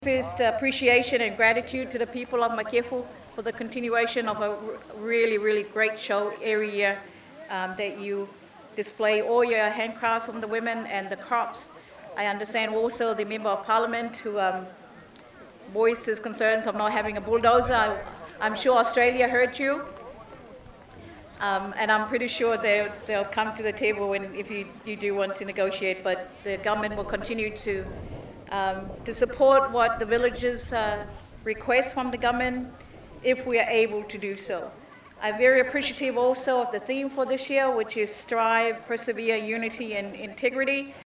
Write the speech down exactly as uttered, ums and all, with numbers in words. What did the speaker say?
deepest appreciation and gratitude to the people of Makefu for the continuation of a really, really great show every year um, that you display all your handcrafts from the women and the crops. I understand also the Member of Parliament who um, voiced his concerns of not having a bulldozer. I, I'm sure Australia heard you. Um, and I'm pretty sure they'll, they'll come to the table when, if you, you do want to negotiate, but the government will continue to, um, to support what the villagers uh, request from the government if we are able to do so. I'm very appreciative also of the theme for this year, which is Strive, Persevere, Unity and Integrity.